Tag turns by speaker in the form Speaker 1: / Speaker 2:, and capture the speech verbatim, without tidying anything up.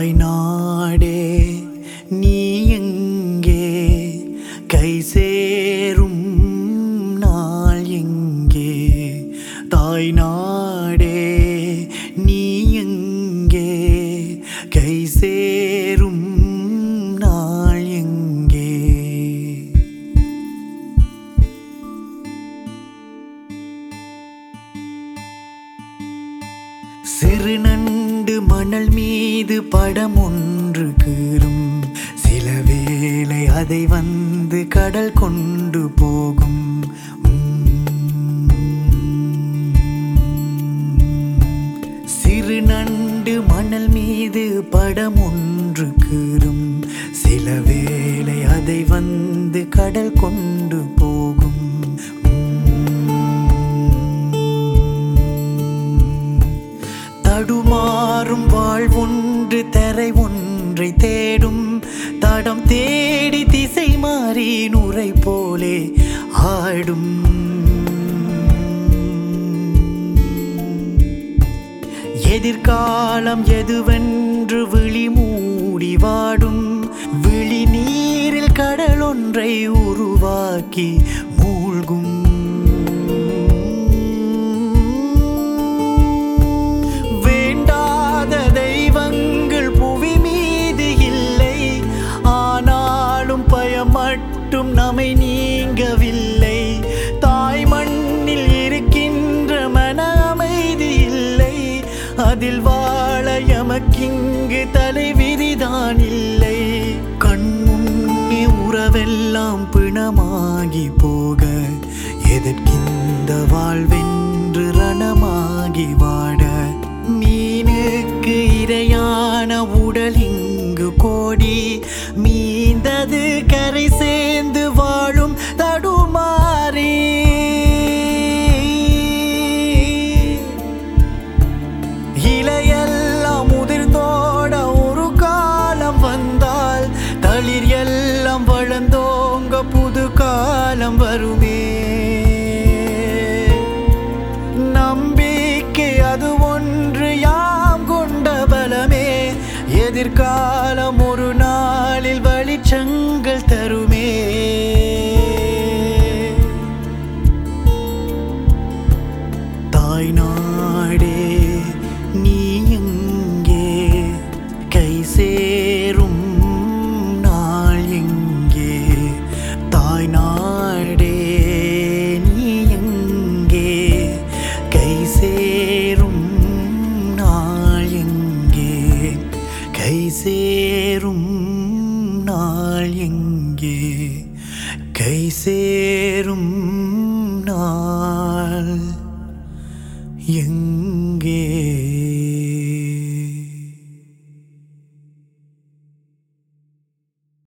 Speaker 1: தாய்நாடே நீ எங்கே, கை சேரும் நாள் எங்கே? தாய்நாடே நீ எங்கே, கை சேரும் நாள் எங்கே? சிறு நண்டு மணல் மீது படம் ஒன்று கீறும், சில வேளை அதை வந்து கடல் கொண்டு போகும். சிறு நண்டு மணல் மீது படம் ஒன்று கீறும், சில வேளை அதை வந்து கடல் கொண்டு போகும். தடுமாறும் வாழ்வொன்று தரை ஒன்றை தேடும், தடம் தேடி திசை மாறி நுரை போலே ஆடும். எதிர்காலம் எதுவென்று விழி மூடி வாடும், விழி நீரில் கடல் ஒன்றை உருவாக்கி மூழ்கும். மட்டும் நம்மை நீங்கவில்லை, தாய் மண்ணில் இருக்கின்ற மன அமைதி இல்லை, அதில் வாழ எமக்கிங்கு தலைவிதிதான் இல்லை. கண்முன்னே உறவெல்லாம் பிணமாகி போக, எதற்கிந்த வாழ்வென்று ரணமாகி வாட? மீனுக்கு இரையான உடல் இங்கு கோடி, மீந்தது கரை சேர்ந்து வாழும் தடுமாறி. இலையெல்லாம் முதிர்ந்தோட ஒரு காலம் வந்தால், தளிர் எல்லாம் வளர்ந்தோங்க புது காலம் வருமே. நம்பிக்கை அது ஒன்று யாம் கொண்ட பலமே, எதிர்காலம் ஒரு நாளில் வெளிச்சங்கள் தருமே. தாய்நாடே நீ எங்கே, கை சேரும் நாள் எங்கே? தாய்நாடே நீ எங்கே, கை சேரும் நாள் எங்கே? கை சேரும் நாள் எங்கே? கை சேரும் நாள் எங்கே?